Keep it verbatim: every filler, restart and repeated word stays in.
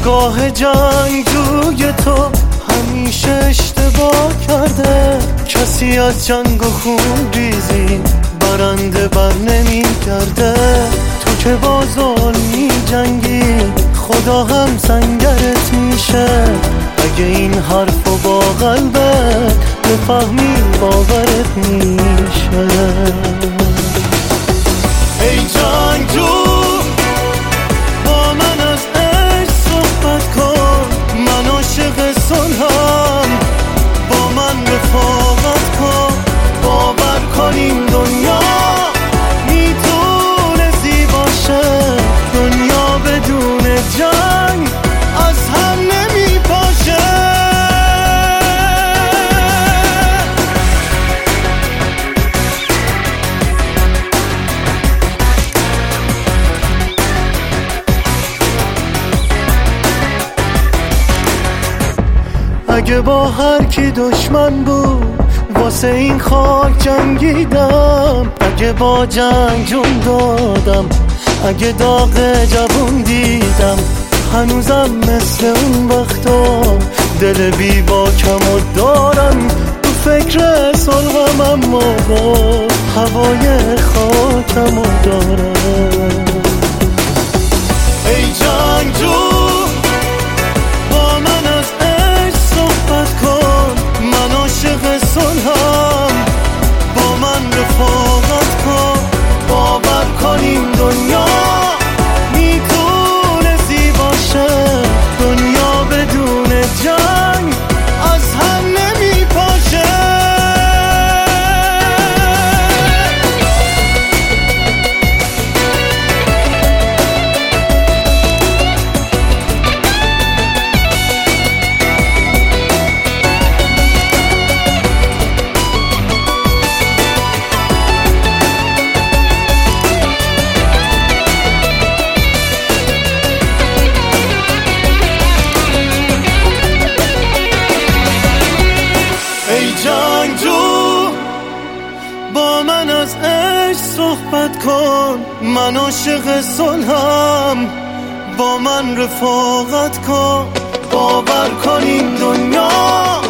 نگاه جنگجوی تو همیشه اشتباه کرده. کسی از جنگ و خون ریزی برنده بر نمی کرده. تو که با ظلم می جنگی خدا هم سنگرت میشه. اگه این حرفو با قلبت بفهمی باورت میشه. ای جنگجو با من از عشق صحبت کن، من عاشق صلحم، با من رفاقت کن. باور کن این دنیا میتونه زیبا شه. دنیا بدون جنگ از هم نمیپاشه. اگه با هر کی دشمن بود واسه این خاک جنگیدم. اگه با جنگ جون دادم، اگه داغ جوون دیدم. هنوزم مثل اون وقتا دل بی باکم و دارم. تو فکر صلحم اما با هوای خاکم و دارم. ای جنگجو با من از عشق صحبت کن، من عاشق صلحم، با من رفاقت کن. باور کن این دنیا میتونه زیبا شه. دنیا بدون جنگ از هم نمیپاشه. جنگجو با من از عشق صحبت کن، من عاشق صلحم، با من رفاقت کن. باور کن این دنیا